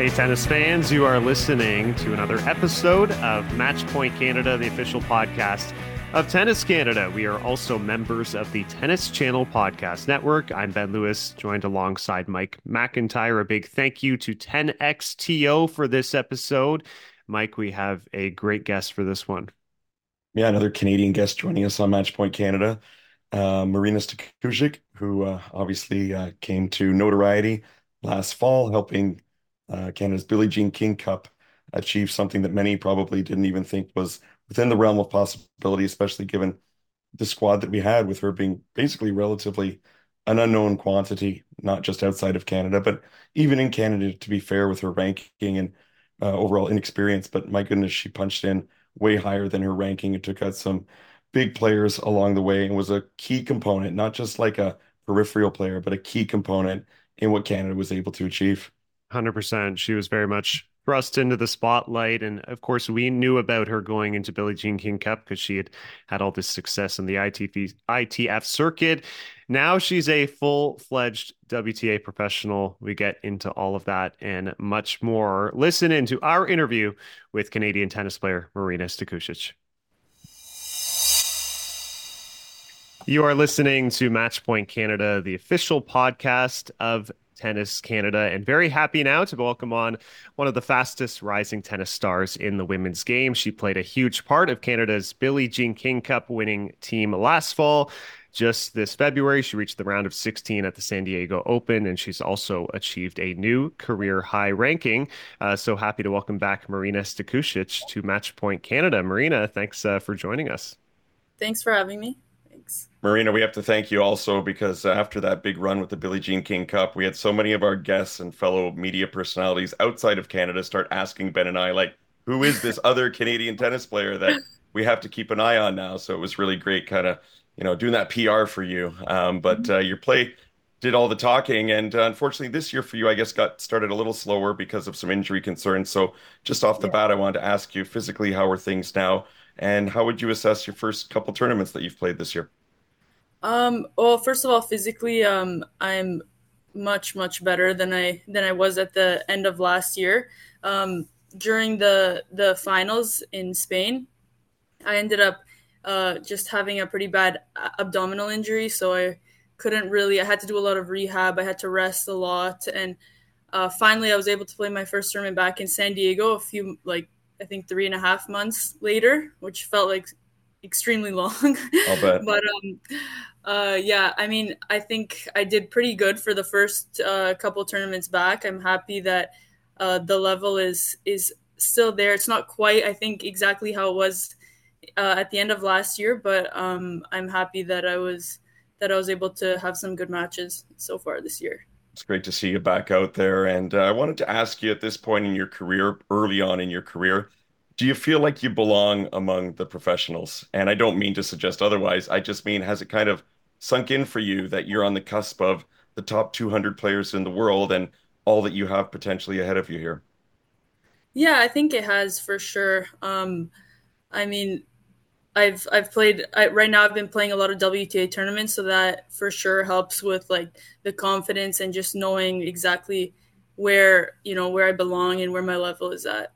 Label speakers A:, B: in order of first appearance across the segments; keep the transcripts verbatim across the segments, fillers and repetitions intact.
A: Hey, tennis fans, you are listening to another episode of Match Point Canada, the official podcast of Tennis Canada. We are also members of the Tennis Channel Podcast Network. I'm Ben Lewis, joined alongside Mike McIntyre. A big thank you to ten X T O for this episode. Mike, we have a great guest for this one.
B: Yeah, another Canadian guest joining us on Match Point Canada, uh, Marina Stakusic, who uh, obviously uh, came to notoriety last fall, helping uh, Canada's Billie Jean King Cup achieve something that many probably didn't even think was within the realm of possibility, especially given the squad that we had, with her being basically relatively an unknown quantity, not just outside of Canada, but even in Canada, to be fair, with her ranking and uh, overall inexperience. But my goodness, she punched in way higher than her ranking and took out some big players along the way and was a key component, not just like a peripheral player, but a key component in what Canada was able to achieve.
A: one hundred percent. She was very much thrust into the spotlight. And of course, we knew about her going into Billie Jean King Cup because she had had all this success in the I T F, I T F circuit. Now she's a full-fledged W T A professional. We get into all of that and much more. Listen in to our interview with Canadian tennis player Marina Stakusic. You are listening to Match Point Canada, the official podcast of Tennis Canada, and very happy now to welcome on one of the fastest rising tennis stars in the women's game. She played a huge part of Canada's Billie Jean King Cup winning team last fall. Just this February, she reached the round of sixteen at the San Diego Open, and she's also achieved a new career high ranking. Uh, so happy to welcome back Marina Stakusic to Match Point Canada. Marina, thanks uh, for joining us.
C: Thanks for having me. Thanks.
B: Marina, we have to thank you also because after that big run with the Billie Jean King Cup, we had so many of our guests and fellow media personalities outside of Canada start asking Ben and I, like, who is this other Canadian tennis player that we have to keep an eye on now? So it was really great kind of, you know, doing that P R for you. Um, but uh, your play did all the talking. And uh, unfortunately, this year for you, I guess, got started a little slower because of some injury concerns. So just off the
C: Yeah.
B: bat, I wanted to ask you physically, how are things now? And how would you assess your first couple tournaments that you've played this year?
C: Um, well, first of all, physically, um, I'm much, much better than I than I was at the end of last year. Um, during the the finals in Spain, I ended up uh, just having a pretty bad abdominal injury, so I couldn't really. I had to do a lot of rehab. I had to rest a lot, and uh, finally, I was able to play my first tournament back in San Diego. A few, like I think, three and a half months later, which felt like extremely long.
B: I'll bet.
C: but um, uh, yeah, I mean, I think I did pretty good for the first uh, couple tournaments back. I'm happy that uh, the level is is still there. It's not quite, I think, exactly how it was uh, at the end of last year, but um, I'm happy that I was that I was able to have some good matches so far this year.
B: It's great to see you back out there. And uh, I wanted to ask you at this point in your career, early on in your career, do you feel like you belong among the professionals? And I don't mean to suggest otherwise. I just mean, has it kind of sunk in for you that you're on the cusp of the top two hundred players in the world and all that you have potentially ahead of you here?
C: Yeah, I think it has for sure. Um, I mean, I've I've played I, right now. I've been playing a lot of W T A tournaments, so that for sure helps with like the confidence and just knowing exactly where you know where I belong and where my level is at.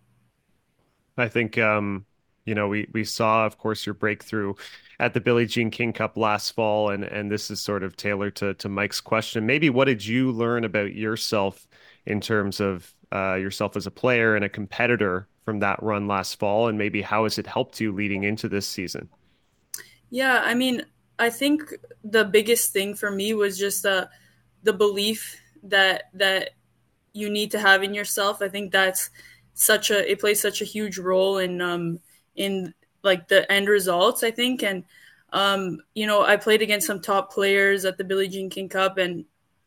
A: I think um, you know, we we saw, of course, your breakthrough at the Billie Jean King Cup last fall, and and this is sort of tailored to to Mike's question. Maybe what did you learn about yourself in terms of uh, yourself as a player and a competitor from that run last fall, and maybe how has it helped you leading into this season?
C: Yeah, I mean, I think the biggest thing for me was just uh, the belief that that you need to have in yourself. I think that's such a it plays such a huge role in um in like the end results, I think. And um you know, I played against some top players at the Billie Jean King Cup, and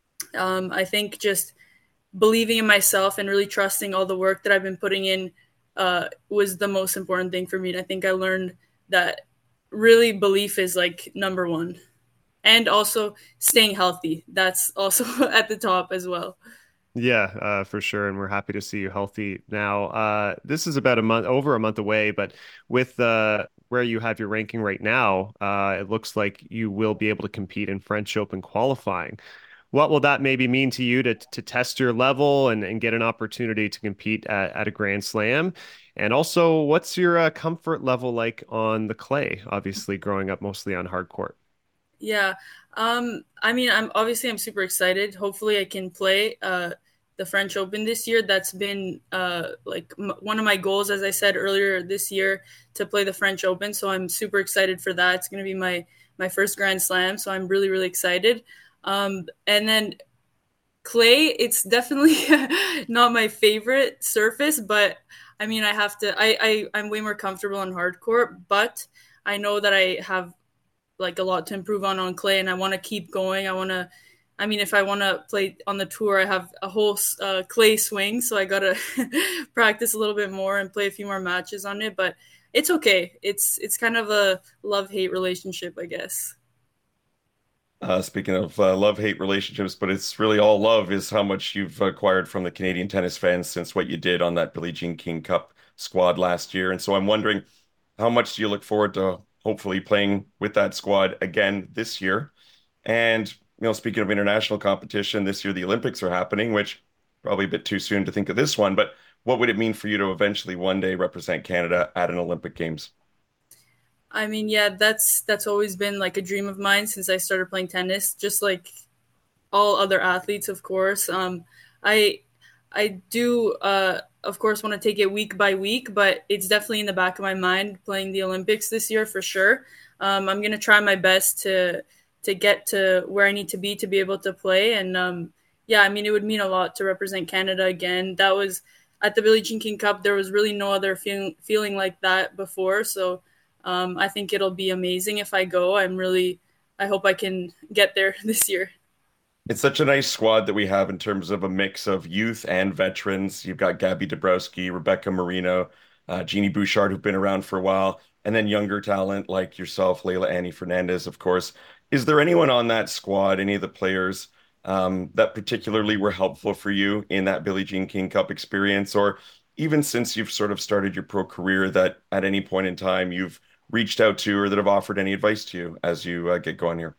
C: um I think just believing in myself and really trusting all the work that I've been putting in uh was the most important thing for me. And I think I learned that really belief is like number one. And also staying healthy. That's also at the top as well.
A: Yeah, uh, for sure, and we're happy to see you healthy now. Uh, this is about a month, over a month away, but with uh, where you have your ranking right now, uh, it looks like you will be able to compete in French Open qualifying. What will that maybe mean to you to to test your level and, and get an opportunity to compete at, at a Grand Slam? And also, what's your uh, comfort level like on the clay? Obviously, growing up mostly on hard court.
C: Yeah. Um, I mean, I'm obviously I'm super excited. Hopefully, I can play uh, the French Open this year. That's been uh, like m- one of my goals, as I said earlier this year, to play the French Open. So I'm super excited for that. It's going to be my my first Grand Slam. So I'm really really excited. Um, and then clay, it's definitely not my favorite surface, but I mean, I have to. I, I I'm way more comfortable on hard court, but I know that I have like a lot to improve on on clay, and I want to keep going. I want to. I mean, if I want to play on the tour, I have a whole uh, clay swing, so I gotta practice a little bit more and play a few more matches on it. But it's okay. It's it's kind of a love hate relationship, I guess.
B: Uh, speaking of uh, love-hate relationships, but it's really all love is how much you've acquired from the Canadian tennis fans since what you did on that Billie Jean King Cup squad last year. And so I'm wondering, how much do you look forward to hopefully playing with that squad again this year? And, you know, speaking of international competition, this year the Olympics are happening, which probably a bit too soon to think of this one, but what would it mean for you to eventually one day represent Canada at an Olympic Games?
C: I mean, yeah, that's that's always been like a dream of mine since I started playing tennis. Just like all other athletes, of course. Um, I I do, uh, of course, want to take it week by week, but it's definitely in the back of my mind playing the Olympics this year for sure. Um, I'm gonna try my best to to get to where I need to be to be able to play, and um, yeah, I mean, it would mean a lot to represent Canada again. That was at the Billie Jean King Cup. There was really no other feeling feeling like that before, so um, I think it'll be amazing if I go. I'm really, I hope I can get there this year.
B: It's such a nice squad that we have in terms of a mix of youth and veterans. You've got Gabby Dabrowski, Rebecca Marino, uh, Jeannie Bouchard, who've been around for a while, and then younger talent like yourself, Leila Annie Fernandez, of course. Is there anyone on that squad, any of the players, um, that particularly were helpful for you in that Billie Jean King Cup experience, or even since you've sort of started your pro career, that at any point in time you've reached out to or that have offered any advice to you as you uh, get going here?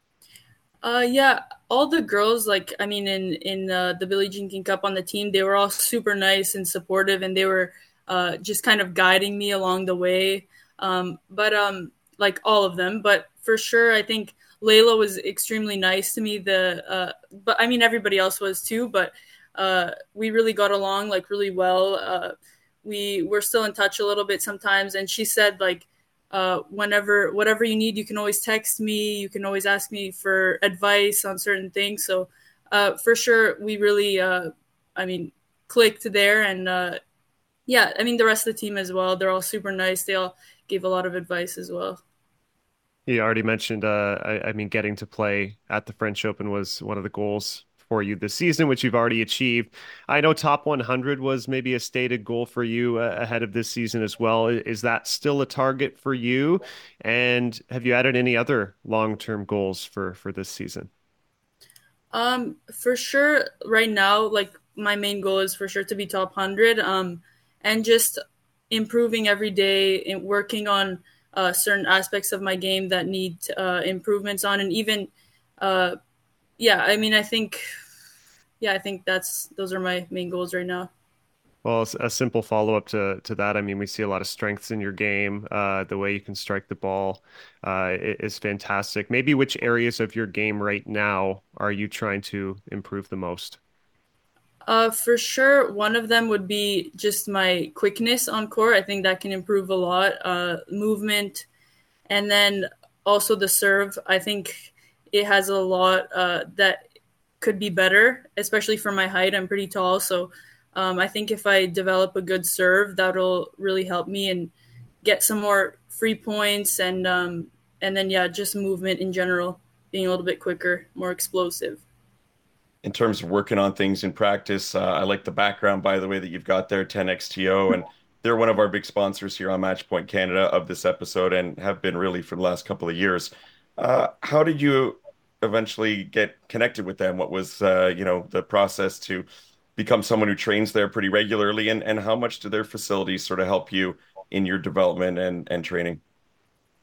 C: Uh, yeah, all the girls, like I mean, in in uh, the Billie Jean King Cup on the team, they were all super nice and supportive, and they were uh, just kind of guiding me along the way. Um, but um, like all of them, but for sure, I think Layla was extremely nice to me. The uh, but I mean, everybody else was too. But uh, we really got along like really well. Uh, we were still in touch a little bit sometimes, and she said like uh, whenever, whatever you need, you can always text me. You can always ask me for advice on certain things. So uh, for sure, we really, uh, I mean, clicked there. And uh, yeah, I mean, the rest of the team as well. They're all super nice. They all gave a lot of advice as well.
A: You already mentioned, uh, I, I mean, getting to play at the French Open was one of the goals for you this season, which you've already achieved. I know top one hundred was maybe a stated goal for you uh, ahead of this season as well. Is that still a target for you? And have you added any other long-term goals for for this season?
C: Um, for sure, right now, like my main goal is for sure to be top one hundred, um, and just improving every day and working on uh, certain aspects of my game that need uh, improvements on, and even, uh, yeah, I mean, I think, yeah, I think that's those are my main goals right now.
A: Well, it's a simple follow-up to to that. I mean, we see a lot of strengths in your game. Uh, the way you can strike the ball uh, is fantastic. Maybe which areas of your game right now are you trying to improve the most?
C: Uh, for sure, one of them would be just my quickness on court. I think that can improve a lot. Uh, movement, and then also the serve. I think it has a lot uh, that could be better, especially for my height. I'm pretty tall, so um, I think if I develop a good serve, that'll really help me and get some more free points, and um, and then yeah, just movement in general, being a little bit quicker, more explosive.
B: In terms of working on things in practice, uh, I like the background, by the way, that you've got there, ten X T O, and they're one of our big sponsors here on Matchpoint Canada of this episode and have been really for the last couple of years. Uh, how did you eventually get connected with them? What was, uh, you know, the process to become someone who trains there pretty regularly, and, and how much do their facilities sort of help you in your development and, and training?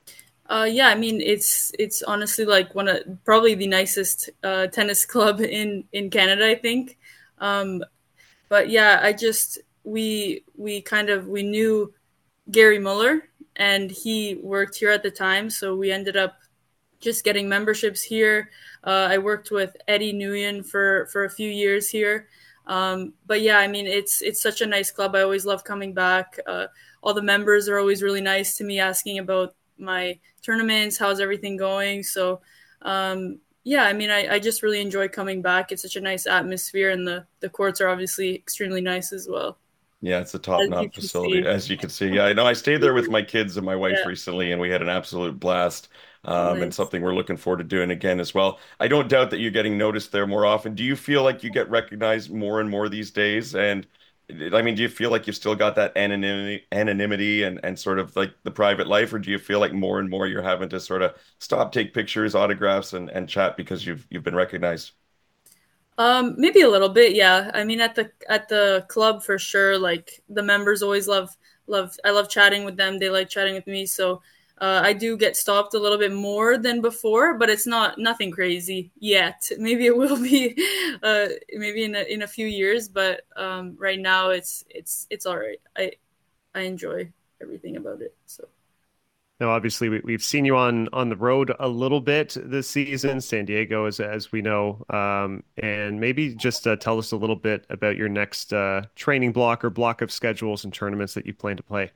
C: Uh, yeah, I mean it's it's honestly like one of probably the nicest uh, tennis club in in Canada, I think. Um, but yeah, I just we we kind of we knew Gary Muller and he worked here at the time, so we ended up just getting memberships here. Uh, I worked with Eddie Nguyen for for a few years here. Um, but yeah, I mean it's it's such a nice club. I always love coming back. Uh, all the members are always really nice to me, asking about my tournaments, how's everything going. So um, yeah, I mean I, I just really enjoy coming back. It's such a nice atmosphere, and the the courts are obviously extremely nice as well,
B: Yeah, it's a
C: as you
B: top-notch
C: can
B: facility,
C: see.
B: as you can see. Yeah, I know I stayed there with my kids and my wife
C: Yeah,
B: recently, and we had an absolute blast. Um, and
C: nice.
B: something we're looking forward to doing again as well. I don't doubt that you're getting noticed there more often. Do you feel like you get recognized more and more these days? And I mean, do you feel like you've still got that anonymity, anonymity and, and sort of like the private life, or do you feel like more and more you're having to sort of stop, take pictures, autographs, and, and chat because you've you've been recognized?
C: Um, maybe a little bit, yeah. I mean, at the at the club for sure. Like the members always love love. I love chatting with them. They like chatting with me. So uh, I do get stopped a little bit more than before, but it's not nothing crazy yet. Maybe it will be, uh, maybe in a, in a few years. But um, right now, it's it's it's all right. I I enjoy everything about it. So.
A: Now, obviously, we, we've seen you on on the road a little bit this season, San Diego, as as we know, um, and maybe just uh, tell us a little bit about your next uh, training block or block of schedules and tournaments that you plan to play.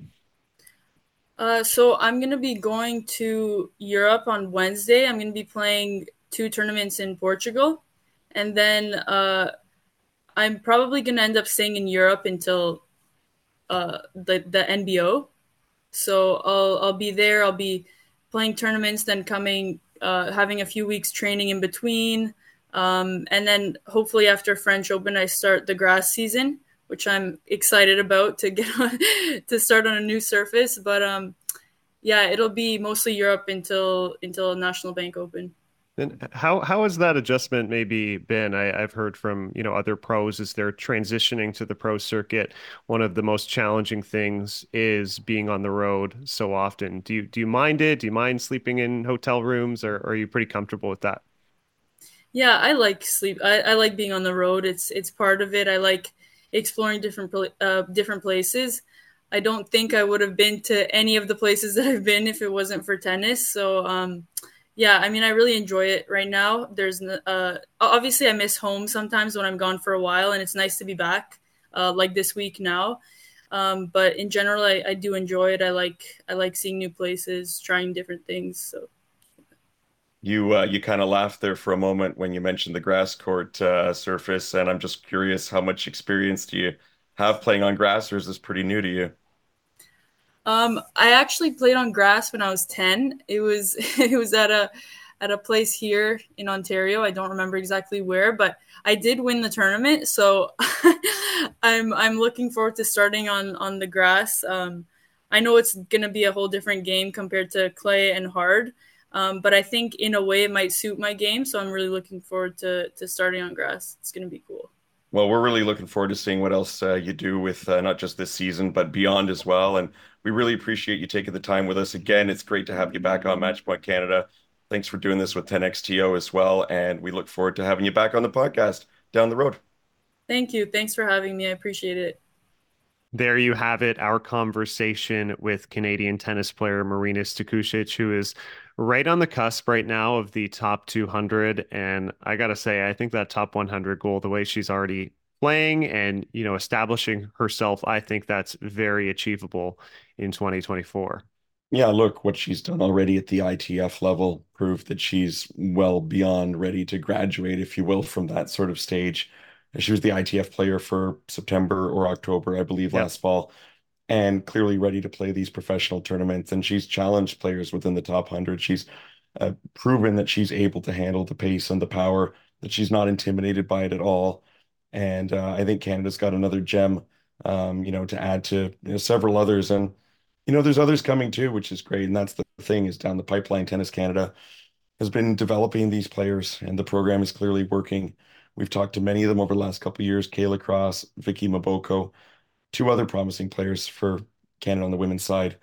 C: Uh, so I'm gonna be going to Europe on Wednesday. I'm gonna be playing two tournaments in Portugal, and then uh, I'm probably gonna end up staying in Europe until uh, the the N B O. So I'll I'll be there. I'll be playing tournaments, then coming, uh, having a few weeks training in between, um, and then hopefully after French Open, I start the grass season, which I'm excited about to get on to start on a new surface. But um, yeah, it'll be mostly Europe until until National Bank Open.
A: And how how has that adjustment maybe been? I, I've heard from, you know, other pros as they're transitioning to the pro circuit. One of the most challenging things is being on the road so often. Do you do you mind it? Do you mind sleeping in hotel rooms, or, or are you pretty comfortable with that?
C: Yeah, I like sleep. I, I like being on the road. It's it's part of it. I like exploring different pla- uh, different places. I don't think I would have been to any of the places that I've been if it wasn't for tennis. So um, yeah, I mean, I really enjoy it right now. There's uh, obviously I miss home sometimes when I'm gone for a while, and it's nice to be back, uh, like this week now. Um, but in general, I, I do enjoy it. I like I like seeing new places, trying different things. So.
B: You uh, you kind of laughed there for a moment when you mentioned the grass court uh, surface, and I'm just curious, how much experience do you have playing on grass, or is this pretty new to you?
C: Um, I actually played on grass when I was ten. It was it was at a at a place here in Ontario. I don't remember exactly where, but I did win the tournament. So I'm I'm looking forward to starting on on the grass. Um, I know it's gonna be a whole different game compared to clay and hard, um, but I think in a way it might suit my game. So I'm really looking forward to to starting on grass. It's gonna be cool.
B: Well, we're really looking forward to seeing what else uh, you do with uh, not just this season, but beyond as well. And we really appreciate you taking the time with us again. It's great to have you back on Matchpoint Canada. Thanks for doing this with ten X T O as well. And we look forward to having you back on the podcast down the road.
C: Thank you. Thanks for having me. I appreciate it.
A: There you have it, our conversation with Canadian tennis player Marinas Takusic, who is right on the cusp right now of the top two hundred. And I got to say, I think that top one hundred goal, the way she's already playing and, you know, establishing herself, I think that's very achievable in twenty twenty-four.
B: Yeah, look, what she's done already at the I T F level proved that she's well beyond ready to graduate, if you will, from that sort of stage. She was the I T F player for September or October, I believe,
A: Yep.
B: last fall, and clearly ready to play these professional tournaments. And she's challenged players within the top one hundred. She's uh, proven that she's able to handle the pace and the power, that she's not intimidated by it at all. And uh, I think Canada's got another gem, um, you know, to add to, you know, several others. And, you know, there's others coming too, which is great. And that's the thing, is down the pipeline, Tennis Canada has been developing these players, and the program is clearly working. We've talked to many of them over the last couple of years: Kayla Cross, Vicky Maboko, two other promising players for Canada on the women's side.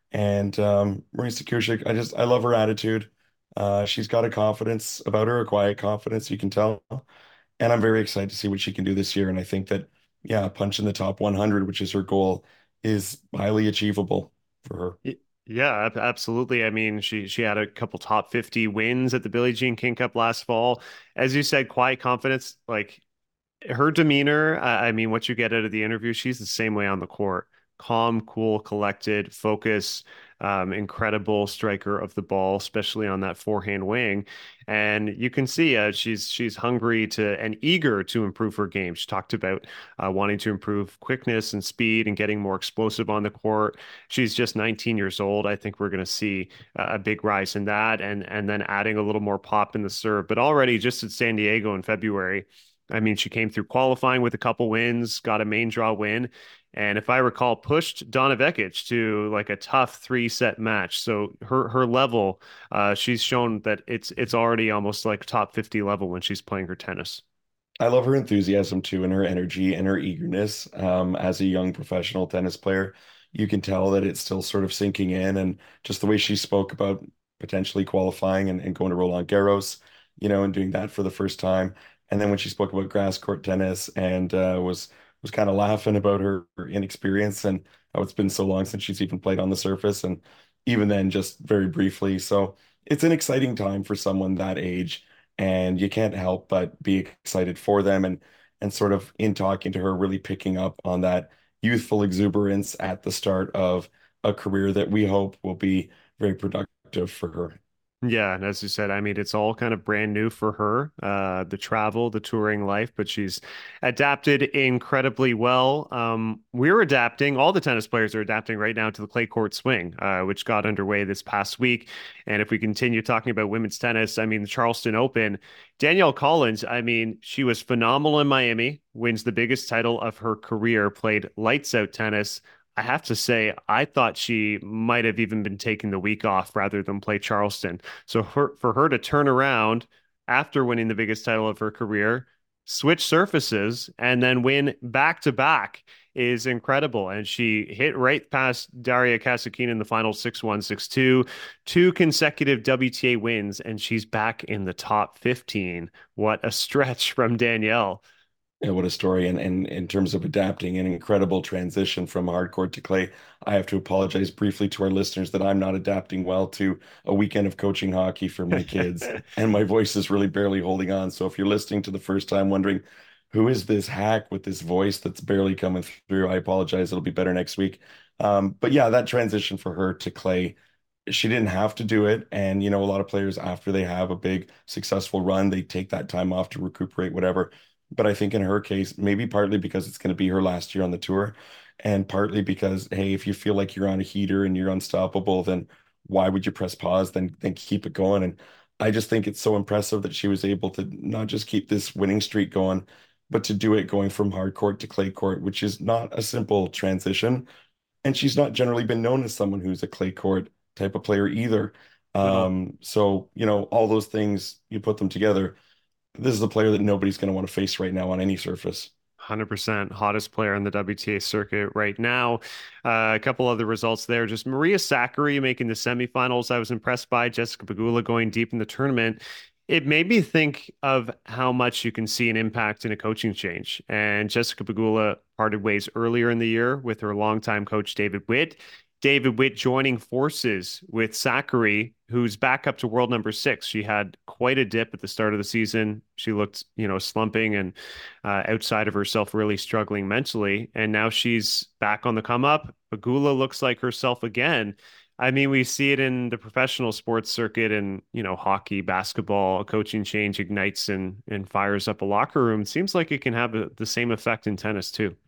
B: And um, Marisa Kushik, I just I love her attitude. Uh, she's got a confidence about her, a quiet confidence, you can tell. And I'm very excited to see what she can do this year. And I think that, yeah, punching the top one hundred, which is her goal, is highly achievable for her.
A: Y- Yeah, ab- absolutely. I mean, she she had a couple top fifty wins at the Billie Jean King Cup last fall. As you said, quiet confidence, like her demeanor, I I mean, what you get out of the interview, she's the same way on the court. Calm, cool, collected, focus, um, incredible striker of the ball, especially on that forehand wing. And you can see uh, she's she's hungry to and eager to improve her game. She talked about uh, wanting to improve quickness and speed and getting more explosive on the court. She's just nineteen years old. I think we're going to see uh, a big rise in that, and and then adding a little more pop in the serve. But already, just at San Diego in February. I mean, she came through qualifying with a couple wins, got a main draw win, and if I recall, pushed Donna Vekic to like a tough three set match. So her her level, uh, she's shown that it's it's already almost like top fifty level when she's playing her tennis.
B: I love her enthusiasm too, and her energy and her eagerness. Um, as a young professional tennis player, you can tell that it's still sort of sinking in, and just the way she spoke about potentially qualifying and, and going to Roland Garros, you know, and doing that for the first time. And then when she spoke about grass court tennis and uh, was was kind of laughing about her, her inexperience and how it's been so long since she's even played on the surface, and even then, just very briefly. So it's an exciting time for someone that age and you can't help but be excited for them and and sort of in talking to her really picking up on that youthful exuberance at the start of a career that we hope will be very productive for her.
A: Yeah, and as you said, I mean, it's all kind of brand new for her, uh, the travel, the touring life, but she's adapted incredibly well. Um, we're adapting, all the tennis players are adapting right now to the clay court swing, uh, which got underway this past week. And if we continue talking about women's tennis, I mean, the Charleston Open, Danielle Collins, I mean, she was phenomenal in Miami, wins the biggest title of her career, played lights out tennis. I have to say, I thought she might have even been taking the week off rather than play Charleston. So for, for her to turn around after winning the biggest title of her career, switch surfaces, and then win back to back is incredible. And she hit right past Daria Kasatkina in the final six one, six two, two consecutive W T A wins, and she's back in the top fifteen. What a stretch from Danielle.
B: Yeah, what a story. And, and in terms of adapting an incredible transition from hardcourt to clay, I have to apologize briefly to our listeners that I'm not adapting well to a weekend of coaching hockey for my kids. And my voice is really barely holding on. So if you're listening to the first time wondering, who is this hack with this voice that's barely coming through? I apologize. It'll be better next week. Um, but yeah, that transition for her to clay, she didn't have to do it. And, you know, a lot of players, after they have a big successful run, they take that time off to recuperate, whatever. But I think in her case, maybe partly because it's going to be her last year on the tour, and partly because, hey, if you feel like you're on a heater and you're unstoppable, then why would you press pause? Then then keep it going. And I just think it's so impressive that she was able to not just keep this winning streak going, but to do it going from hard court to clay court, which is not a simple transition. And she's not generally been known as someone who's a clay court type of player either.
A: No.
B: Um, so, you know, all those things, you put them together, this is a player that nobody's going to want to face right now on any surface.
A: one hundred percent hottest player on the W T A circuit right now. Uh, a couple other results there. Just Maria Sakkari making the semifinals. I was impressed by Jessica Pegula going deep in the tournament. It made me think of how much you can see an impact in a coaching change. And Jessica Pegula parted ways earlier in the year with her longtime coach, David Witt. David Witt joining forces with Sakkari, who's back up to world number six. She had quite a dip at the start of the season. She looked, you know, slumping and uh, outside of herself, really struggling mentally. And now she's back on the come up. Pegula looks like herself again. I mean, we see it in the professional sports circuit and, you know, hockey, basketball, a coaching change ignites and, and fires up a locker room. It seems like it can have a, the same effect in tennis too.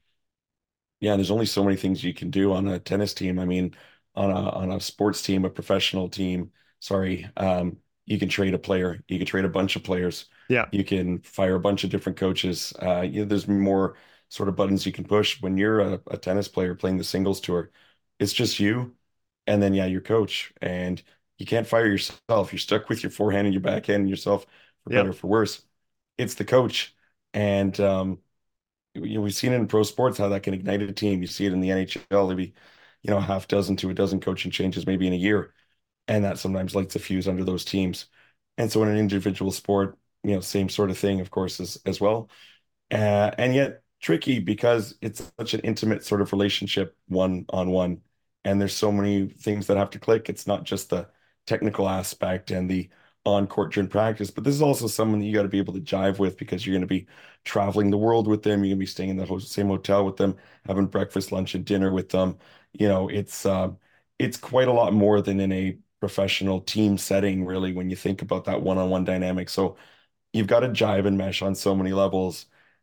B: Yeah, there's only so many things you can do on a tennis team. I mean, on a on a sports team, a professional team, sorry, um, you can trade a player, you can trade a bunch of players,
A: Yeah.
B: you can fire a bunch of different coaches. Uh, you know, there's more sort of buttons you can push when you're a, a tennis player playing the singles tour. It's just you, and then yeah, your coach, and you can't fire yourself. You're stuck with your forehand and your backhand and yourself for better
A: Yep.
B: or for worse. It's the coach, and um, you know, we've seen it in pro sports how that can ignite a team. You see it in the N H L. Maybe, you know, a half dozen to a dozen coaching changes maybe in a year. And that sometimes lights a fuse under those teams. And so in an individual sport, you know, same sort of thing, of course, as, as well. Uh, and yet tricky because it's such an intimate sort of relationship one on one. And there's so many things that have to click. It's not just the technical aspect and the on court during practice, but this is also someone that you got to be able to jive with because you're going to be traveling the world with them. You're going to be staying in the ho same hotel with them, having breakfast, lunch, and dinner with them. You know, it's uh, it's quite a lot more than in a professional team setting, really, when you think about that one-on-one dynamic. So you've got to jive and mesh on so many levels.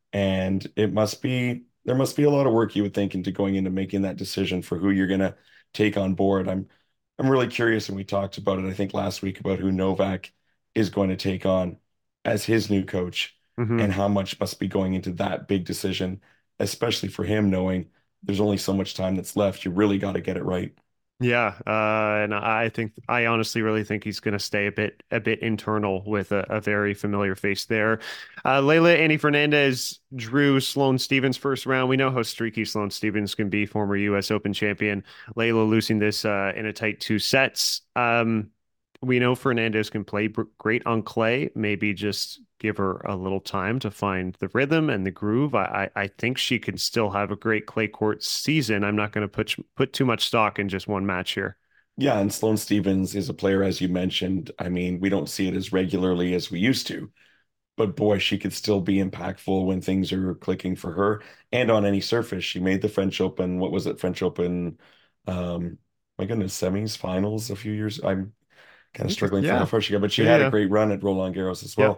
B: And it must be, there must be a lot of work you would think into going into making that decision for who you're going to take on board. I'm, I'm really curious, and we talked about it, I think last week, about who Novak is going to take on as his new coach
A: Hmm.
B: and how much must be going into that big decision, especially for him knowing there's only so much time that's left. You really got to get it right.
A: Yeah, uh, and I think I honestly really think he's going to stay a bit a bit internal with a, a very familiar face there. Uh, Leylah Annie Fernandez drew Sloane Stevens first round. We know how streaky Sloane Stevens can be, former U S Open champion. Leylah losing this uh, in a tight two sets. Um, we know Fernandez can play br- great on clay. Maybe just give her a little time to find the rhythm and the groove. I, I, I think she can still have a great clay court season. I'm not going to put put too much stock in just one match here.
B: Yeah, and Sloane Stevens is a player, as you mentioned. I mean, we don't see it as regularly as we used to, but boy, she could still be impactful when things are clicking for her and on any surface. She made the French Open. What was it? French Open, um, my goodness, semis, finals a few years. I'm kind of struggling for how
A: Yeah,
B: far she got, but she
A: yeah,
B: had a
A: yeah,
B: great run at Roland Garros as
A: yeah.
B: well.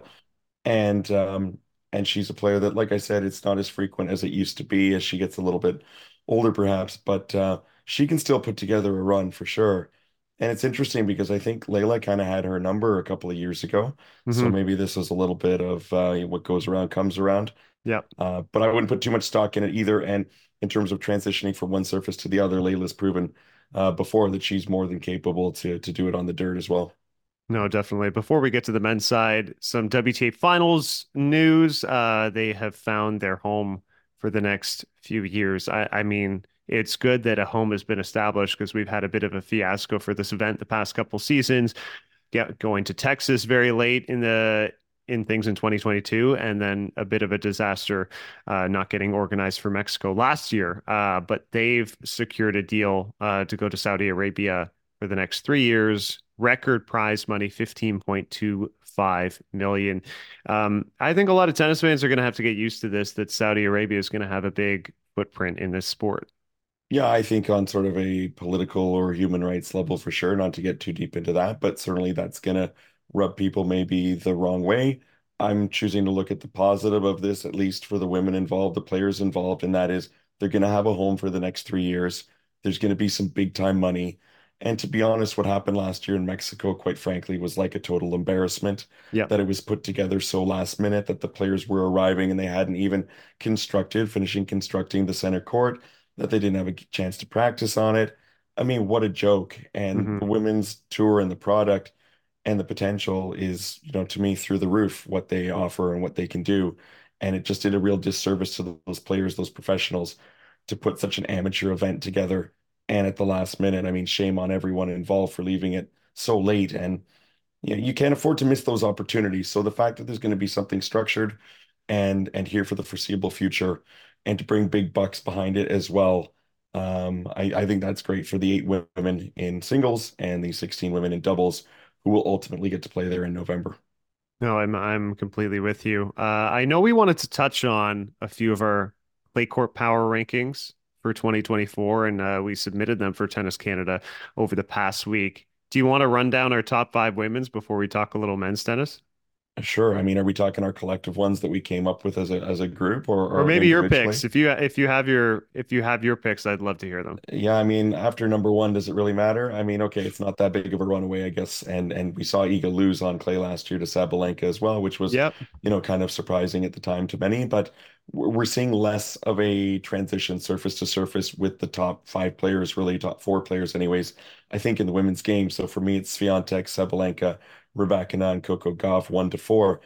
B: And um and she's a player that, like I said, it's not as frequent as it used to be as she gets a little bit older, perhaps, but uh she can still put together a run for sure. And it's interesting because I think Layla kind of had her number a couple of years ago. So
A: Hmm.
B: maybe this was a little bit of uh, what goes around comes around.
A: Yeah.
B: Uh, but I wouldn't put too much stock in it either. And in terms of transitioning from one surface to the other, Layla's proven uh, before that she's more than capable to to do it on the dirt as well.
A: No, definitely. Before we get to the men's side, some W T A finals news. Uh, they have found their home for the next few years. I, I mean, it's good that a home has been established because we've had a bit of a fiasco for this event the past couple seasons. Get, going to Texas very late in the in things in twenty twenty-two, and then a bit of a disaster uh, not getting organized for Mexico last year. Uh, but they've secured a deal uh, to go to Saudi Arabia for the next three years. Record prize money, fifteen point two five million. Um, I think a lot of tennis fans are going to have to get used to this, that Saudi Arabia is going to have a big footprint in this sport.
B: Yeah, I think on sort of a political or human rights level for sure, not to get too deep into that, but certainly that's gonna rub people maybe the wrong way. I'm choosing to look at the positive of this, at least for the women involved, the players involved, and that is they're gonna have a home for the next three years. There's gonna be some big time money. And to be honest, what happened last year in Mexico, quite frankly, was like a total embarrassment
A: Yep.
B: that it was put together so last minute that the players were arriving and they hadn't even constructed, finishing constructing the center court, that they didn't have a chance to practice on it. I mean, what a joke. And
A: Hmm.
B: the women's tour and the product and the potential is, you know, to me through the roof what they offer and what they can do. And it just did a real disservice to those players, those professionals, to put such an amateur event together. And at the last minute, I mean, shame on everyone involved for leaving it so late. And you know, you can't afford to miss those opportunities. So the fact that there's going to be something structured and and here for the foreseeable future and to bring big bucks behind it as well. Um, I, I think that's great for the eight women in singles and the sixteen women in doubles who will ultimately get to play there in November.
A: No, I'm I'm completely with you. Uh, I know we wanted to touch on a few of our clay court power rankings for twenty twenty-four, and uh, we submitted them for Tennis Canada over the past week. Do you want to run down our top five women's before we talk a little men's tennis?
B: Sure. I mean, are we talking our collective ones that we came up with as a as a group or,
A: Or
B: or
A: maybe your picks.
B: individually?
A: If you if you have your if you have your picks, I'd love to hear them.
B: Yeah, I mean, after number one, does it really matter? I mean, okay, it's not that big of a runaway, I guess. And and we saw Iga lose on clay last year to Sabalenka as well, which was,
A: Yep.
B: you know, kind of surprising at the time to many. But we're we're seeing less of a transition surface to surface with the top five players, really top four players, anyways. I think in the women's game. So for me, it's Swiatek, Sabalenka, Rebecca and Coco Gauff, one to four.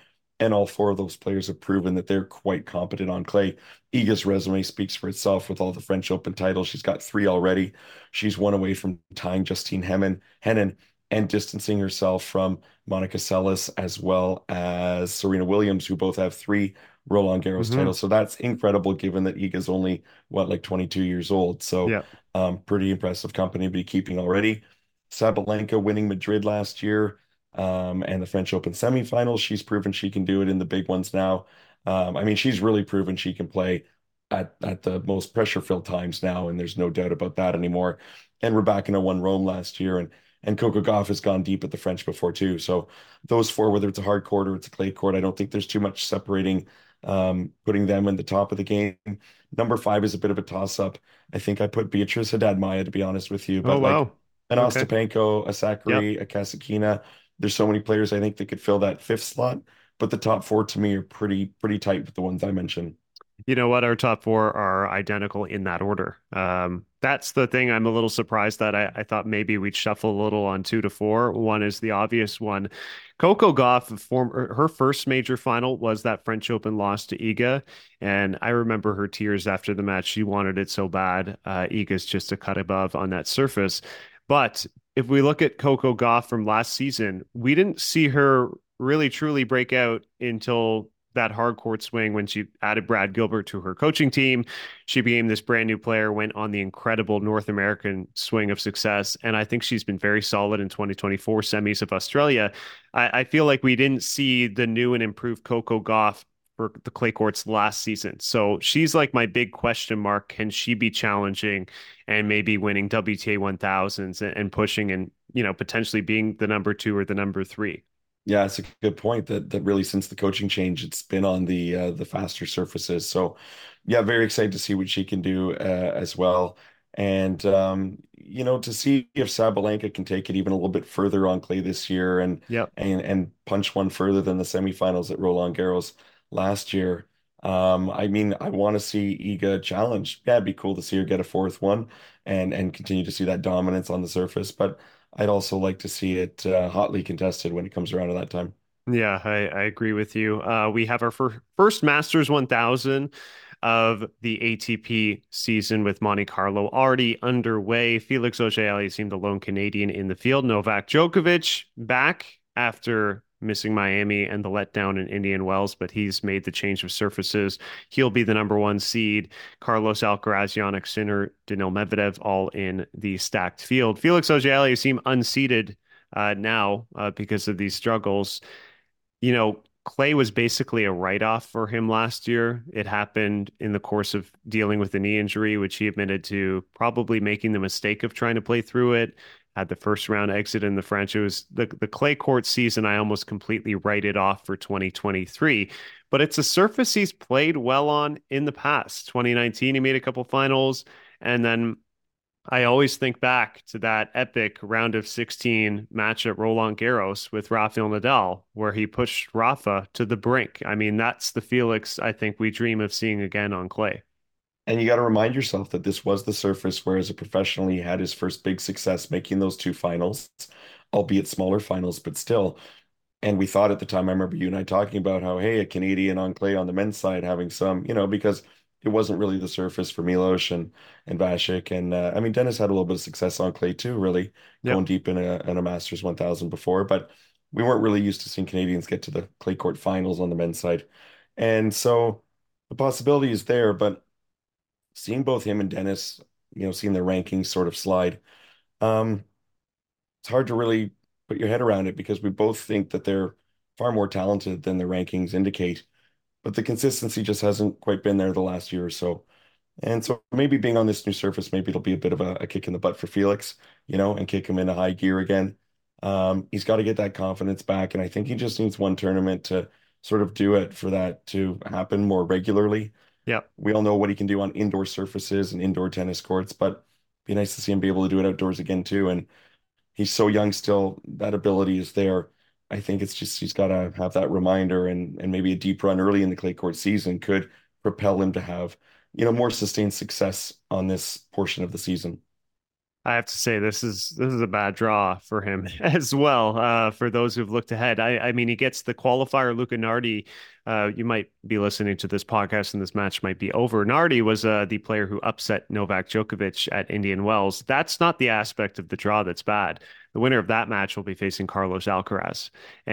B: And all four of those players have proven that they're quite competent on clay. Iga's resume speaks for itself with all the French Open titles. She's got three already. She's one away from tying Justine Henin, Henin and distancing herself from Monica Seles as well as Serena Williams, who both have three Roland Garros
A: Hmm.
B: titles. So that's incredible given that Iga's only, what, like twenty-two years old. So
A: Yeah.
B: um, pretty impressive company to be keeping already. Sabalenka winning Madrid last year um, and the French Open semifinals. She's proven she can do it in the big ones now. Um, I mean, she's really proven she can play at, at the most pressure-filled times now, and there's no doubt about that anymore. And Rybakina won Rome last year, and and Coco Gauff has gone deep at the French before too. So those four, whether it's a hard court or it's a clay court, I don't think there's too much separating, um, putting them in the top of the game. Number five is a bit of a toss-up. I think I put Beatrice Haddad Maia, to be honest with you,
A: Oh,
B: but like
A: wow.
B: an
A: Okay.
B: Ostapenko, a
A: Yep.
B: Sakkari, a Kasatkina. There's so many players I think that could fill that fifth slot, but the top four to me are pretty pretty tight with the ones I mentioned.
A: You know what? Our top four are identical in that order. Um, that's the thing I'm a little surprised that I, I thought maybe we'd shuffle a little on two to four. One is the obvious one. Coco Gauff, form, her first major final was that French Open loss to Iga. And I remember her tears after the match. She wanted it so bad. Uh, Iga's just a cut above on that surface. But if we look at Coco Gauff from last season, we didn't see her really truly break out until that hard court swing when she added Brad Gilbert to her coaching team. She became this brand new player, went on the incredible North American swing of success. And I think she's been very solid in twenty twenty-four semis of Australia. I, I feel like we didn't see the new and improved Coco Gauff for the clay courts last season. So she's like my big question mark. Can she be challenging and maybe winning W T A one thousands and, and pushing and, you know, potentially being the number two or the number three?
B: Yeah, it's a good point that that really since the coaching change, it's been on the uh, the faster surfaces. So, yeah, very excited to see what she can do uh, as well, and um, you know, to see if Sabalenka can take it even a little bit further on clay this year, and
A: Yep.
B: and and punch one further than the semifinals at Roland Garros last year. Um, I mean, I want to see Iga challenge. Yeah, it'd be cool to see her get a fourth one and and continue to see that dominance on the surface, but. I'd also like to see it uh, hotly contested when it comes around to that time.
A: Yeah, I, I agree with you. Uh, we have our fir first Masters one thousand of the A T P season with Monte Carlo already underway. Felix Auger-Aliassime, the lone Canadian in the field. Novak Djokovic back after missing Miami and the letdown in Indian Wells, but he's made the change of surfaces. He'll be the number one seed. Carlos Alcaraz, Jannik Sinner, Daniil Medvedev, all in the stacked field. Felix Auger-Aliassime unseeded uh, now uh, because of these struggles. You know, Clay was basically a write-off for him last year. It happened in the course of dealing with a knee injury, which he admitted to probably making the mistake of trying to play through it. Had the first round exit in the French. It was the, the clay court season. I almost completely write it off for twenty twenty-three, but it's a surface he's played well on in the past. twenty nineteen, he made a couple finals, and then I always think back to that epic round of sixteen match at Roland Garros with Rafael Nadal, where he pushed Rafa to the brink. I mean, that's the Felix I think we dream of seeing again on clay.
B: And you got to remind yourself that this was the surface where, as a professional, he had his first big success making those two finals, albeit smaller finals, but still. And we thought at the time, I remember you and I talking about how, hey, a Canadian on clay on the men's side having some, you know, because it wasn't really the surface for Milos and and Vasek. And uh, I mean, Dennis had a little bit of success on clay too, really
A: Yep.
B: going deep in a in a Masters one thousand before, but we weren't really used to seeing Canadians get to the clay court finals on the men's side. And so the possibility is there, but seeing both him and Dennis, you know, seeing their rankings sort of slide, um, it's hard to really put your head around it because we both think that they're far more talented than the rankings indicate, but the consistency just hasn't quite been there the last year or so. And so maybe being on this new surface, maybe it'll be a bit of a, a kick in the butt for Felix, you know, and kick him into high gear again. Um, he's got to get that confidence back, and I think he just needs one tournament to sort of do it for that to happen more regularly.
A: Yep.
B: We all know what he can do on indoor surfaces and indoor tennis courts, but it'd be nice to see him be able to do it outdoors again too. And he's so young still, that ability is there. I think it's just he's got to have that reminder, and and maybe a deep run early in the clay court season could propel him to have, you know, more sustained success on this portion of the season.
A: I have to say this is this is a bad draw for him as well. Uh, for those who've looked ahead, I, I mean, he gets the qualifier. Luca Nardi. Uh, you might be listening to this podcast, and this match might be over. Nardi was uh, the player who upset Novak Djokovic at Indian Wells. That's not the aspect of the draw that's bad. The winner of that match will be facing Carlos Alcaraz,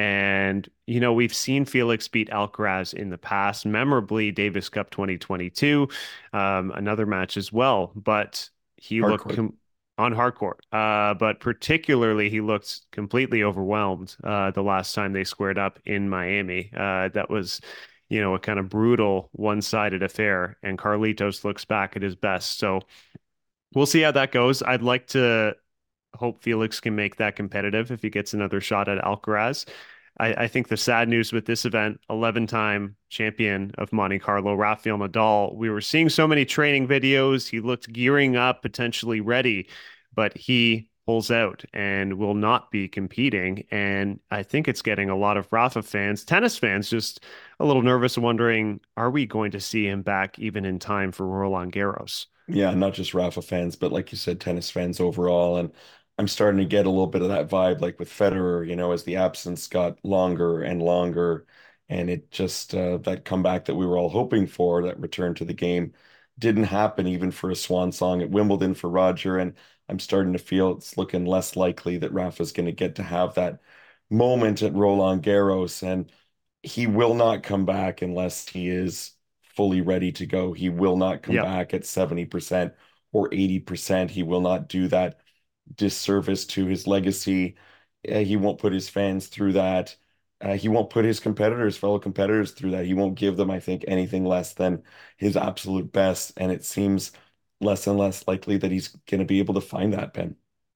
A: and you know we've seen Felix beat Alcaraz in the past, memorably Davis Cup twenty twenty-two, um, another match as well, but he looked
B: Hardcore.
A: com- on hardcore. Uh, but particularly, he looked completely overwhelmed uh, the last time they squared up in Miami. Uh, that was, you know, a kind of brutal one-sided affair. And Carlitos looks back at his best. So we'll see how that goes. I'd like to hope Felix can make that competitive if he gets another shot at Alcaraz. I, I think the sad news with this event, eleven-time champion of Monte Carlo, Rafael Nadal, we were seeing so many training videos. He looked gearing up, potentially ready, but he pulls out and will not be competing. And I think it's getting a lot of Rafa fans, tennis fans, just a little nervous, wondering, are we going to see him back even in time for Roland Garros?
B: Yeah, not just Rafa fans, but like you said, tennis fans overall. And I'm starting to get a little bit of that vibe, like with Federer, you know, as the absence got longer and longer, and it just uh, that comeback that we were all hoping for, that return to the game, didn't happen even for a swan song at Wimbledon for Roger. And I'm starting to feel it's looking less likely that Rafa's going to get to have that moment at Roland Garros, and he will not come back unless he is fully ready to go. He will not come
A: Yep.
B: back at seventy percent or eighty percent. He will not do that disservice to his legacy. Uh, he won't put his fans through that. Uh, he won't put his competitors, fellow competitors, through that. He won't give them, I think, anything less than his absolute best. And it seems less and less likely that he's going to be able to find that, Ben.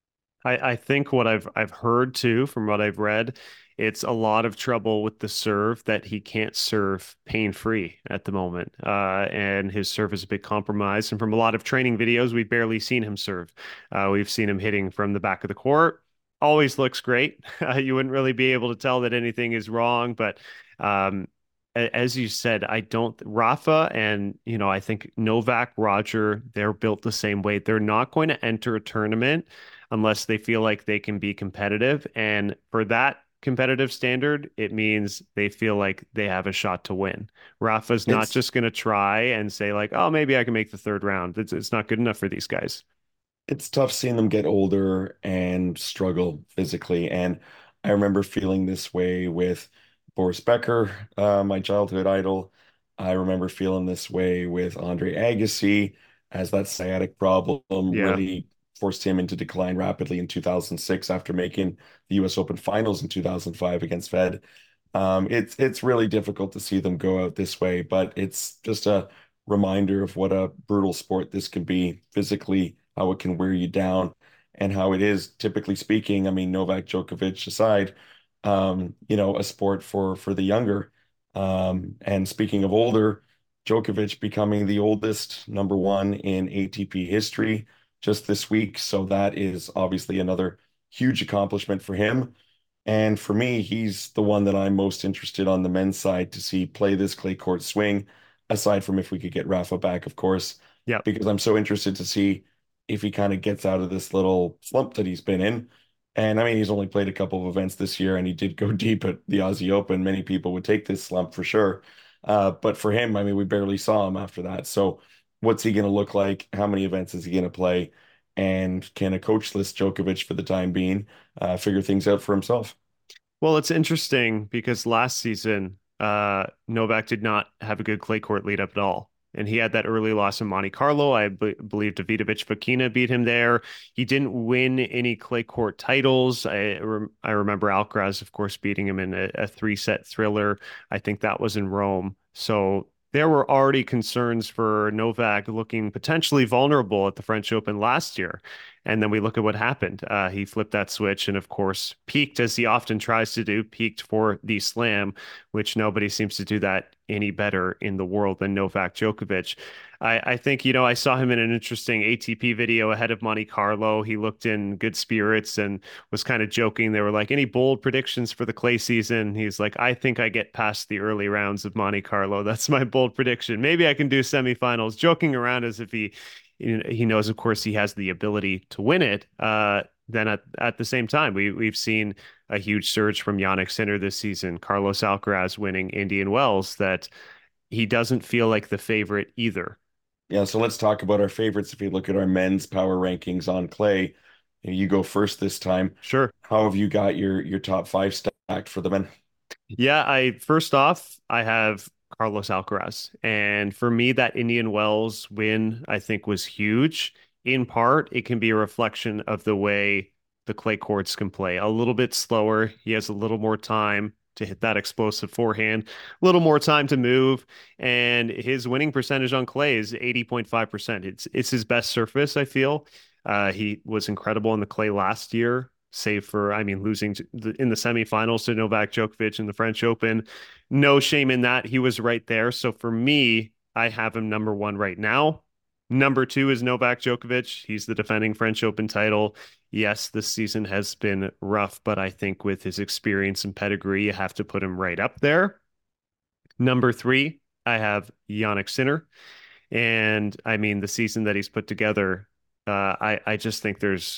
A: I, I think what I've I've heard too from what I've read, it's a lot of trouble with the serve that he can't serve pain free at the moment. Uh, and his serve is a bit compromised. And from a lot of training videos, we've barely seen him serve. Uh, we've seen him hitting from the back of the court. Always looks great. Uh, you wouldn't really be able to tell that anything is wrong, but um, as you said, I don't Rafa and you know I think Novak, Roger, they're built the same way. They're not going to enter a tournament unless they feel like they can be competitive. And for that competitive standard, it means they feel like they have a shot to win. Rafa's not
B: It's
A: just going to try and say like, oh, maybe I can make the third round. It's it's not good enough for these guys.
B: it's tough seeing them get older and struggle physically. And I remember feeling this way with Boris Becker, uh, my childhood idol. I remember feeling this way with Andre Agassi, as that sciatic problem
A: Yeah.
B: really forced him into decline rapidly in two thousand six after making the U S Open finals in two thousand five against Fed. Um, it's it's really difficult to see them go out this way, but it's just a reminder of what a brutal sport this can be physically, how it can wear you down, and how it is, typically speaking, I mean, Novak Djokovic aside, um, you know, a sport for for the younger. Um, and speaking of older, Djokovic becoming the oldest number one in A T P history just this week. So that is obviously another huge accomplishment for him. And for me, he's the one that I'm most interested on the men's side to see play this clay court swing, aside from if we could get Rafa back, of course,
A: Yeah.
B: because I'm so interested to see if he kind of gets out of this little slump that he's been in. And I mean, he's only played a couple of events this year, and he did go deep at the Aussie Open. Many people would take this slump for sure. Uh, but for him, I mean, we barely saw him after that. So what's he going to look like? How many events is he going to play? And can a coachless Djokovic for the time being uh, figure things out for himself?
A: Well, it's interesting because last season, uh, Novak did not have a good clay court lead up at all. And he had that early loss in Monte Carlo. I be believe Davidovich Fokina beat him there. He didn't win any clay court titles. I rem I remember Alcaraz, of course, beating him in a, a three-set thriller. I think that was in Rome. So there were already concerns for Novak looking potentially vulnerable at the French Open last year. And then we look at what happened. Uh, he flipped that switch and, of course, peaked as he often tries to do, peaked for the slam, which nobody seems to do that any better in the world than Novak Djokovic. I, I think, you know, I saw him in an interesting A T P video ahead of Monte Carlo. He looked in good spirits and was kind of joking. They were like, any bold predictions for the clay season? He's like, I think I get past the early rounds of Monte Carlo. That's my bold prediction. Maybe I can do semifinals, joking around as if he he knows, of course, he has the ability to win it. Uh, then at at the same time, we we've seen a huge surge from Jannik Sinner this season, Carlos Alcaraz winning Indian Wells, that he doesn't feel like the favorite either.
B: Yeah, so let's talk about our favorites. If you look at our men's power rankings on clay, you go first this time.
A: Sure.
B: How have you got your your top five stacked for the men?
A: Yeah, I first off, I have Carlos Alcaraz. And for me, that Indian Wells win, I think, was huge. In part, it can be a reflection of the way the clay courts can play. A little bit slower. He has a little more time to hit that explosive forehand, a little more time to move. And his winning percentage on clay is eighty point five percent. It's it's his best surface, I feel. Uh, he was incredible in the clay last year, save for, I mean, losing to the, in the semifinals to Novak Djokovic in the French Open. No shame in that. He was right there. So for me, I have him number one right now. Number two is Novak Djokovic. He's the defending French Open title. Yes, this season has been rough, but I think with his experience and pedigree, you have to put him right up there. Number three, I have Jannik Sinner. And I mean, the season that he's put together, uh, I, I just think there's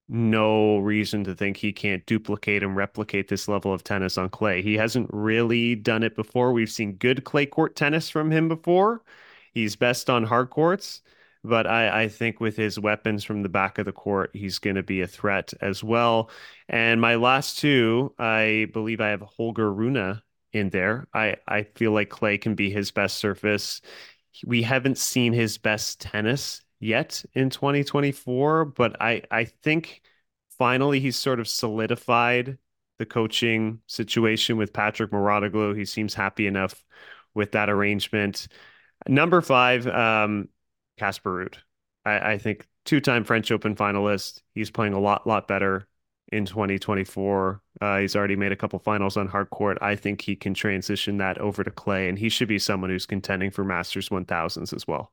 A: no reason to think he can't duplicate and replicate this level of tennis on clay. He hasn't really done it before. We've seen good clay court tennis from him before. He's best on hard courts, but I, I think with his weapons from the back of the court, he's going to be a threat as well. And my last two, I believe I have Holger Rune in there. I, I feel like clay can be his best surface. We haven't seen his best tennis yet in twenty twenty-four, but I, I think finally he's sort of solidified the coaching situation with Patrick Mouratoglou. He seems happy enough with that arrangement. Number five, um, Casper Ruud. I, I think two-time French Open finalist. He's playing a lot, lot better in twenty twenty-four. Uh, he's already made a couple finals on hard court. I think he can transition that over to clay, and he should be someone who's contending for Masters one thousands as well.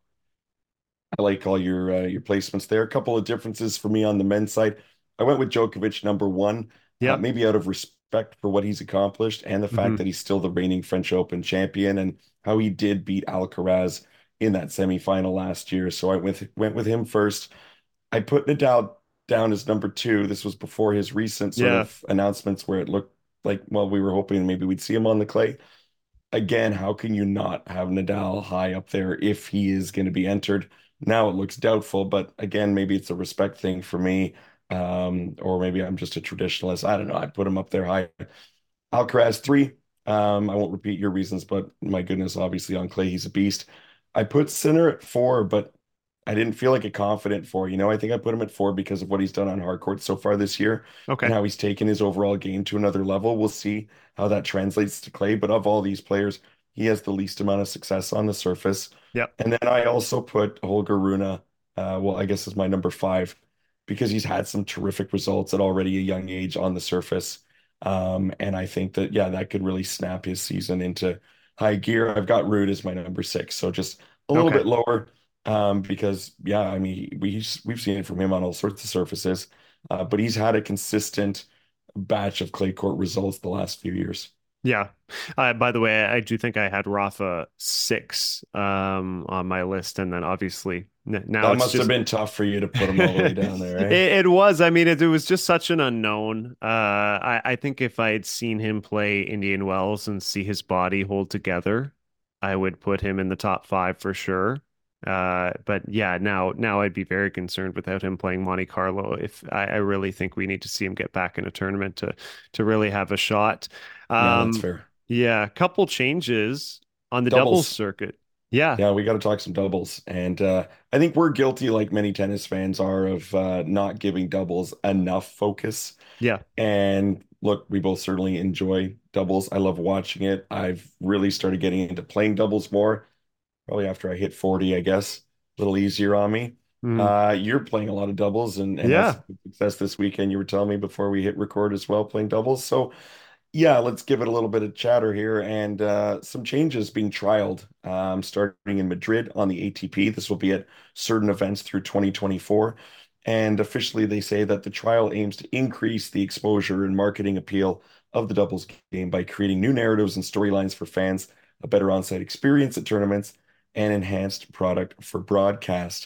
B: I like all your uh, your placements there. A couple of differences for me on the men's side. I went with Djokovic number one, uh,
A: Yep.
B: maybe out of respect for what he's accomplished and the fact
A: hmm
B: that he's still the reigning French Open champion and how he did beat Alcaraz in that semifinal last year. So I went went with him first. I put Nadal down as number two. This was before his recent sort
A: Yeah.
B: of announcements where it looked like, well, we were hoping maybe we'd see him on the clay. Again, how can you not have Nadal high up there if he is going to be entered? Now it looks doubtful, but again, maybe it's a respect thing for me. Um, or maybe I'm just a traditionalist. I don't know. I put him up there high. Alcaraz three. Um, I won't repeat your reasons, but my goodness, obviously on clay, he's a beast. I put Sinner at four, but I didn't feel like a confident four. You know, I think I put him at four because of what he's done on hard court so far this year and
A: Okay.
B: how he's taken his overall game to another level. We'll see how that translates to clay. But of all these players, he has the least amount of success on the surface.
A: Yep.
B: And then I also put Holger Rune, uh, well, I guess is my number five because he's had some terrific results at already a young age on the surface. Um, and I think that, yeah, that could really snap his season into high gear. I've got Ruud as my number six. So just a little
A: Okay.
B: bit lower. Um, because yeah, I mean, we we've seen it from him on all sorts of surfaces, uh, but he's had a consistent batch of clay court results the last few years.
A: Yeah. Uh, by the way, I do think I had Rafa six um, on my list, and then obviously n- now
B: That
A: it's
B: must have
A: just
B: been tough for you to put him all the way down there,
A: it,
B: eh?
A: it was. I mean, it, it was just such an unknown. Uh, I, I think if I had seen him play Indian Wells and see his body hold together, I would put him in the top five for sure. Uh, but yeah, now now I'd be very concerned without him playing Monte Carlo. If I, I really think we need to see him get back in a tournament to to really have a shot.
B: Yeah, that's
A: Um,
B: fair.
A: yeah, a couple changes on the doubles
B: Doubles.
A: circuit. Yeah,
B: Yeah, we got to talk some doubles. And uh, I think we're guilty, like many tennis fans are, of uh, not giving doubles enough focus.
A: yeah.
B: And look, we both certainly enjoy doubles. I love watching it. I've really started getting into playing doubles more, probably after I hit forty, I guess. A little easier on me.
A: Mm,
B: Uh, you're playing a lot of doubles and, and had
A: yeah.
B: some good success this weekend. You were telling me before we hit record as well, playing doubles. So yeah, let's give it a little bit of chatter here and uh, some changes being trialed um, starting in Madrid on the A T P. This will be at certain events through twenty twenty-four. And officially, they say that the trial aims to increase the exposure and marketing appeal of the doubles game by creating new narratives and storylines for fans, a better on-site experience at tournaments, and enhanced product for broadcast.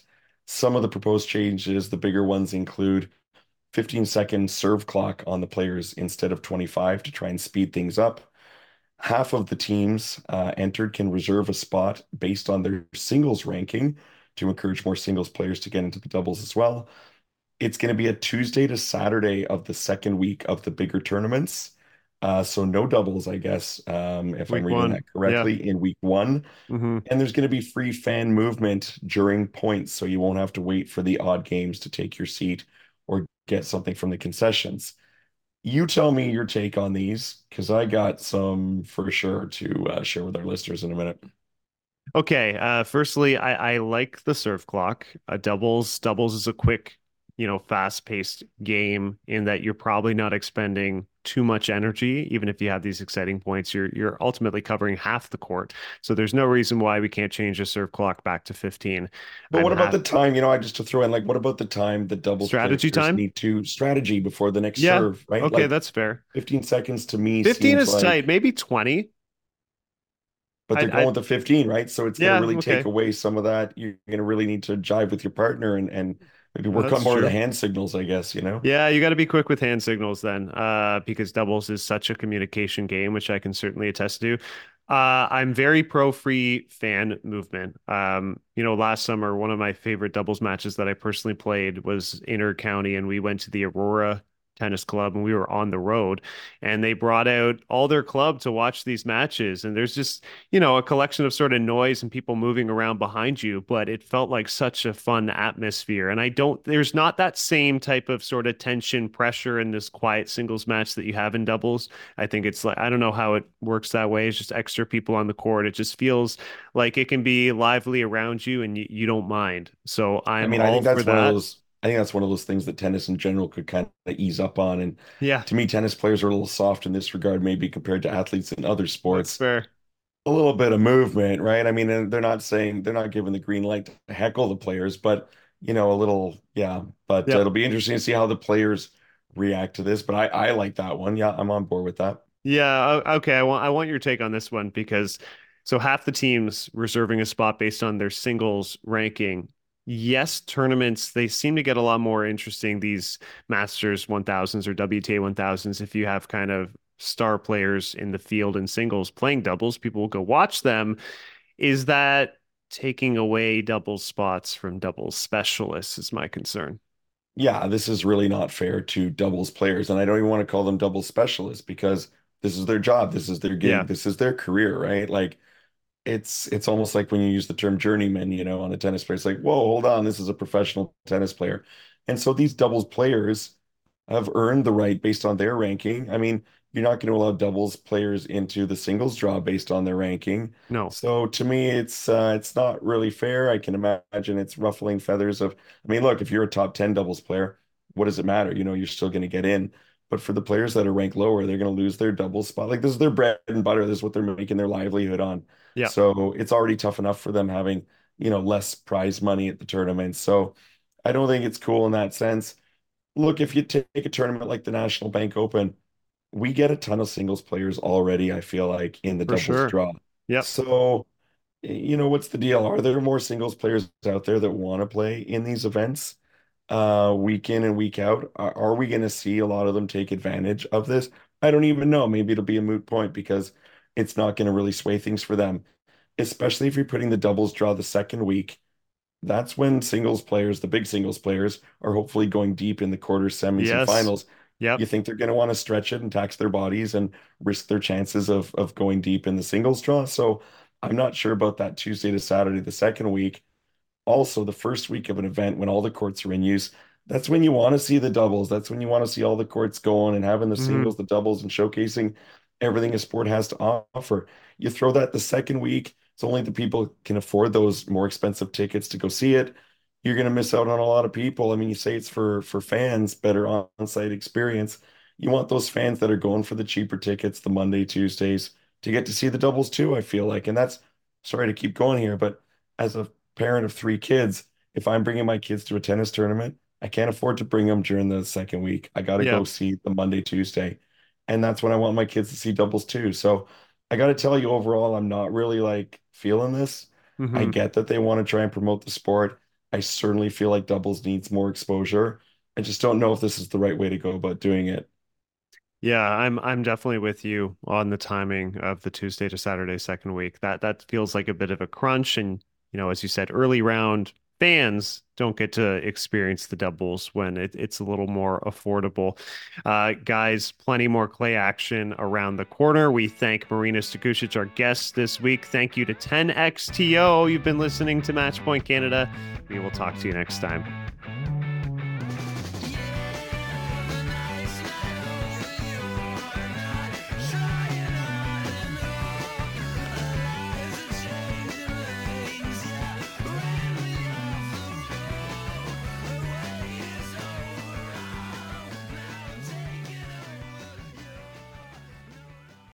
B: Some of the proposed changes, the bigger ones include fifteen second serve clock on the players instead of twenty-five to try and speed things up. Half of the teams uh, entered can reserve a spot based on their singles ranking to encourage more singles players to get into the doubles as well. It's going to be a Tuesday to Saturday of the second week of the bigger tournaments. Uh, so no doubles, I guess, um, if I'm
A: Week
B: reading
A: one.
B: that
A: Yeah.
B: correctly, in week one.
A: hmm
B: And there's going to be free fan movement during points, so you won't have to wait for the odd games to take your seat or get something from the concessions. You tell me your take on these, because I got some for sure to uh, share with our listeners in a minute.
A: Okay. Uh, firstly, I, I like the serve clock. Uh, doubles, doubles is a quick, you know, fast-paced game in that you're probably not expending too much energy. Even if you have these exciting points, you're you're ultimately covering half the court. So there's no reason why we can't change the serve clock back to fifteen.
B: But
A: I'm
B: what about
A: half
B: the time? You know, I just to throw in, like, what about the time the doubles
A: strategy
B: players
A: time.
B: need to strategy before the next
A: Yeah.
B: serve, right?
A: Okay,
B: Like
A: that's fair.
B: fifteen seconds to me
A: fifteen
B: seems
A: is tight.
B: like,
A: Maybe twenty.
B: but
A: I,
B: they're going
A: I,
B: with the fifteen, right? So it's going to
A: yeah.
B: really take
A: Okay.
B: away some of that. You're going to really need to jive with your partner and and maybe
A: Well,
B: work on
A: that's
B: more of the
A: true.
B: hand signals, I guess, you know?
A: Yeah, you got to be quick with hand signals then, uh, because doubles is such a communication game, which I can certainly attest to. Uh, I'm very pro free fan movement. Um, you know, last summer, one of my favorite doubles matches that I personally played was inter-county, and we went to the Aurora Tennis Club, and we were on the road, and they brought out all their club to watch these matches. And there's just, you know, a collection of sort of noise and people moving around behind you, but it felt like such a fun atmosphere. And I don't, there's not that same type of sort of tension, pressure in this quiet singles match that you have in doubles. I think it's like, I don't know how it works that way. It's just extra people on the court. It just feels like it can be lively around you and you, you don't mind. So
B: I
A: I'm
B: mean, I
A: all
B: think
A: for
B: that's one of
A: that.
B: those I think that's one of those things that tennis in general could kind of ease up on. And
A: Yeah,
B: to me, tennis players are a little soft in this regard, maybe compared to athletes in other
A: that's
B: sports.
A: fair.
B: A little bit of movement, right? I mean, and they're not saying they're not giving the green light to heckle the players, but you know, a little, yeah. But uh,
A: Yep.
B: it'll be interesting to see how the players react to this. But I, I like that one. Yeah, I'm on board with that.
A: Yeah, o- okay. I want I want your take on this one because so half the teams reserving a spot based on their singles ranking. Yes, tournaments, they seem to get a lot more interesting, these Masters one thousands or W T A one thousands. If you have kind of star players in the field in singles playing doubles, people will go watch them. Is that taking away doubles spots from doubles specialists is my concern.
B: Yeah, this is really not fair to doubles players, and I don't even want to call them doubles specialists because this is their job, this is their
A: Yeah,
B: gig, this is their career, right? Like it's it's almost like when you use the term journeyman, you know, on a tennis player. It's like, whoa, hold on, this is a professional tennis player. And so these doubles players have earned the right based on their ranking. I mean, you're not going to allow doubles players into the singles draw based on their ranking.
A: no.
B: So to me, it's uh, it's not really fair. I can imagine it's ruffling feathers of, I mean, look, if you're a top ten doubles player, what does it matter? You know, you're still going to get in. But for the players that are ranked lower, they're going to lose their doubles spot. Like this is their bread and butter. This is what they're making their livelihood on.
A: Yeah,
B: So it's already tough enough for them having, you know, less prize money at the tournament. So I don't think it's cool in that sense. Look, if you take a tournament like the National Bank Open, we get a ton of singles players already, I feel like, in the
A: for
B: doubles
A: sure.
B: draw.
A: Yep.
B: So, you know, what's the deal? Are there more singles players out there that want to play in these events, uh, week in and week out? Are, are we going to see a lot of them take advantage of this? I don't even know. Maybe it'll be a moot point because it's not going to really sway things for them, especially if you're putting the doubles draw the second week. That's when singles players, the big singles players, are hopefully going deep in the quarters, semis, and
A: Yes.
B: finals. You
A: Yep.
B: think they're going to want to stretch it and tax their bodies and risk their chances of of going deep in the singles draw. So I'm not sure about that Tuesday to Saturday, the second week. Also, the first week of an event when all the courts are in use, that's when you want to see the doubles. That's when you want to see all the courts going and having the
A: hmm
B: singles, the doubles, and showcasing everything a sport has to offer. You throw that the second week, it's only the people can afford those more expensive tickets to go see it. You're going to miss out on a lot of people. I mean, you say it's for for fans, better on-site experience. You want those fans that are going for the cheaper tickets, the Monday, Tuesdays, to get to see the doubles too, I feel like. And that's, sorry to keep going here, but as a parent of three kids, if I'm bringing my kids to a tennis tournament, I can't afford to bring them during the second week. I got to go
A: Yep.
B: see the Monday, Tuesday. And that's when I want my kids to see doubles too. So I got to tell you, overall, I'm not really like feeling this. I
A: hmm
B: get that they want to try and promote the sport. I certainly feel like doubles needs more exposure. I just don't know if this is the right way to go about doing it.
A: Yeah, I'm I'm definitely with you on the timing of the Tuesday to Saturday second week. That that feels like a bit of a crunch, and you know, as you said, early round fans don't get to experience the doubles when it, it's a little more affordable. Uh, guys, plenty more clay action around the corner. We thank Marina Stakusic, our guest this week. Thank you to ten X T O. You've been listening to Matchpoint Canada. We will talk to you next time.